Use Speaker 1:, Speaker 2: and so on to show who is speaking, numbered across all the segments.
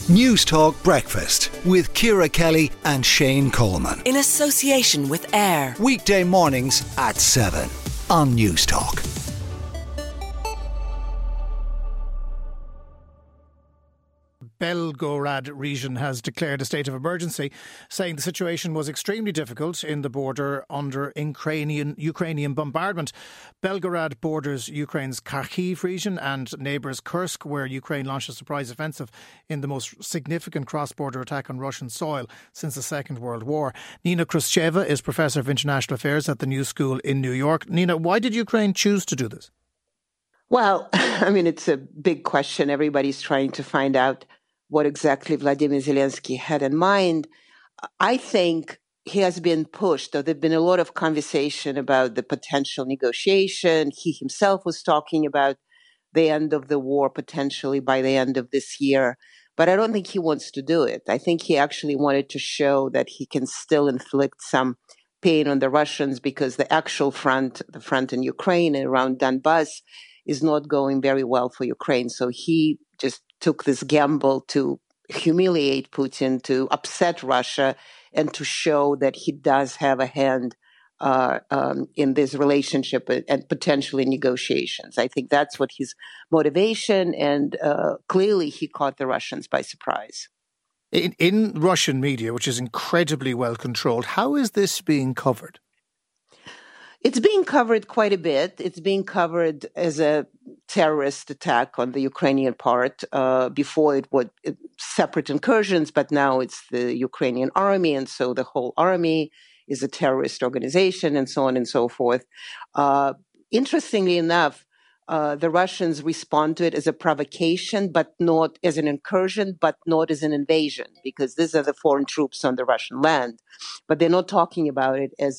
Speaker 1: News Talk Breakfast with Ciara Kelly and Shane Coleman.
Speaker 2: In association with AIR.
Speaker 1: Weekday mornings at 7 on News Talk.
Speaker 3: Belgorod region has declared a state of emergency, saying the situation was extremely difficult in the border under Ukrainian bombardment. Belgorod borders Ukraine's Kharkiv region and neighbours Kursk, where Ukraine launched a surprise offensive in the most significant cross-border attack on Russian soil since the Second World War. Nina Khrushcheva is Professor of International Affairs at the New School in New York. Nina, why did Ukraine choose to do this?
Speaker 4: Well, it's a big question. Everybody's trying to find out what exactly Vladimir Zelensky had in mind. I think he has been pushed, though there's been a lot of conversation about the potential negotiation. He himself was talking about the end of the war potentially by the end of this year. But I don't think he wants to do it. I think he actually wanted to show that he can still inflict some pain on the Russians because the actual front, the front in Ukraine and around Donbass, is not going very well for Ukraine. So he just took this gamble to humiliate Putin, to upset Russia, and to show that he does have a hand in this relationship and potentially negotiations. I think that's what his motivation, and clearly he caught the Russians by surprise.
Speaker 3: In Russian media, which is incredibly well controlled, how is this being covered?
Speaker 4: It's being covered quite a bit. It's being covered as a terrorist attack on the Ukrainian part. Before it was separate incursions, but now it's the Ukrainian army, and so the whole army is a terrorist organization, and so on and so forth. Interestingly enough, the Russians respond to it as a provocation, but not as an incursion, but not as an invasion, because these are the foreign troops on the Russian land. But they're not talking about it as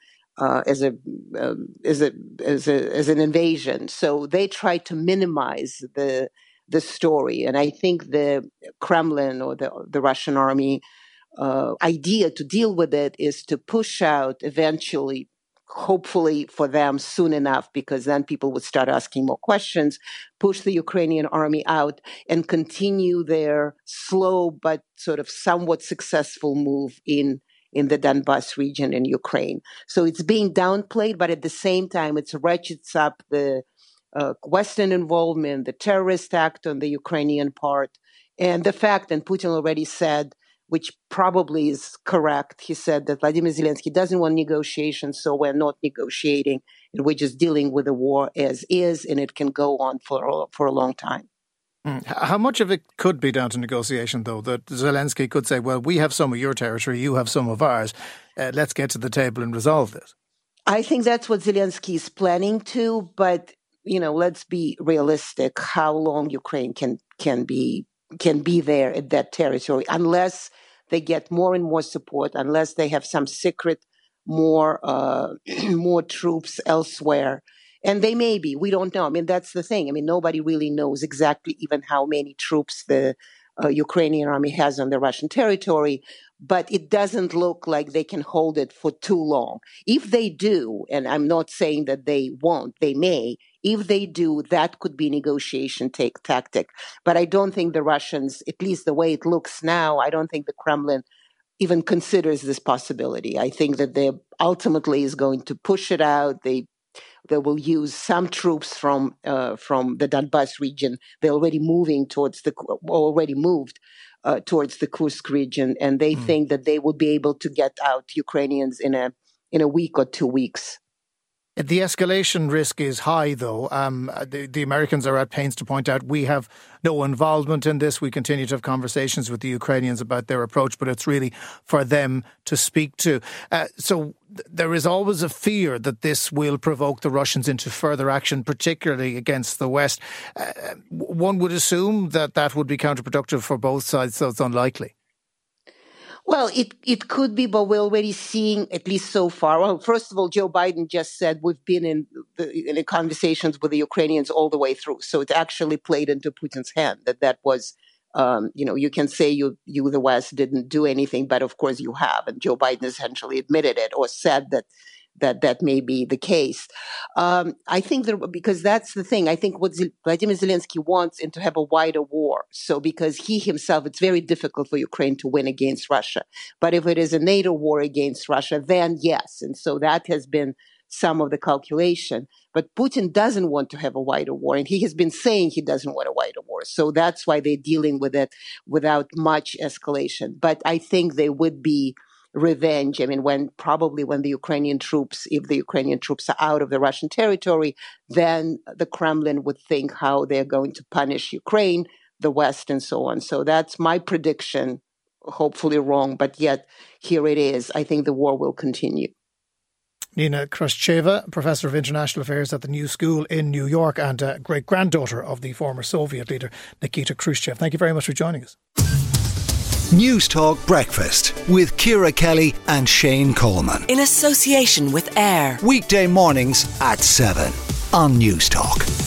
Speaker 4: an invasion. So they try to minimize the story. And I think the Kremlin or the Russian army idea to deal with it is to push out eventually, hopefully for them soon enough, because then people would start asking more questions, push the Ukrainian army out and continue their slow but sort of somewhat successful move in the Donbass region in Ukraine. So it's being downplayed, but at the same time, it ratchets up the Western involvement, the terrorist act on the Ukrainian part, and the fact, and Putin already said, which probably is correct, he said that Vladimir Zelensky doesn't want negotiations, so we're not negotiating, and we're just dealing with the war as is, and it can go on for a long time.
Speaker 3: How much of it could be down to negotiation, though, that Zelensky could say, well, we have some of your territory, you have some of ours, let's get to the table and resolve this?
Speaker 4: I think that's what Zelensky is planning to, but, let's be realistic. How long Ukraine can be there at that territory, unless they get more and more support, unless they have some secret more troops elsewhere. And they may be. We don't know. That's the thing. Nobody really knows exactly even how many troops the Ukrainian army has on the Russian territory, but it doesn't look like they can hold it for too long. If they do, and I'm not saying that they won't, they may, if they do, that could be negotiation tactic. But I don't think the Russians, at least the way it looks now, I don't think the Kremlin even considers this possibility. I think that they ultimately is going to push it out. They will use some troops from the Donbass region. They're already moved towards the Kursk region, and they think that they will be able to get out Ukrainians in a week or 2 weeks.
Speaker 3: The escalation risk is high, though. The Americans are at pains to point out we have no involvement in this. We continue to have conversations with the Ukrainians about their approach, but it's really for them to speak to. So there is always a fear that this will provoke the Russians into further action, particularly against the West. One would assume that would be counterproductive for both sides, so it's unlikely.
Speaker 4: Well, it could be, but we're already seeing, at least so far. Well, first of all, Joe Biden just said we've been in the conversations with the Ukrainians all the way through. So it actually played into Putin's hand that was, you can say you, the West, didn't do anything, but of course you have. And Joe Biden essentially admitted it or said that that may be the case. I think because that's the thing. I think what Vladimir Zelensky wants is to have a wider war. So because he himself, it's very difficult for Ukraine to win against Russia. But if it is a NATO war against Russia, then yes. And so that has been some of the calculation. But Putin doesn't want to have a wider war, and he has been saying he doesn't want a wider war. So that's why they're dealing with it without much escalation. But I think there would be revenge. I mean, when the Ukrainian troops, if the Ukrainian troops are out of the Russian territory, then the Kremlin would think how they're going to punish Ukraine, the West, and so on. So that's my prediction, hopefully wrong, but yet here it is. I think the war will continue.
Speaker 3: Nina Khrushcheva, Professor of International Affairs at the New School in New York and great-granddaughter of the former Soviet leader Nikita Khrushchev. Thank you very much for joining us.
Speaker 1: News Talk Breakfast with Ciara Kelly and Shane Coleman.
Speaker 2: In association with AIR.
Speaker 1: Weekday mornings at 7 on News Talk.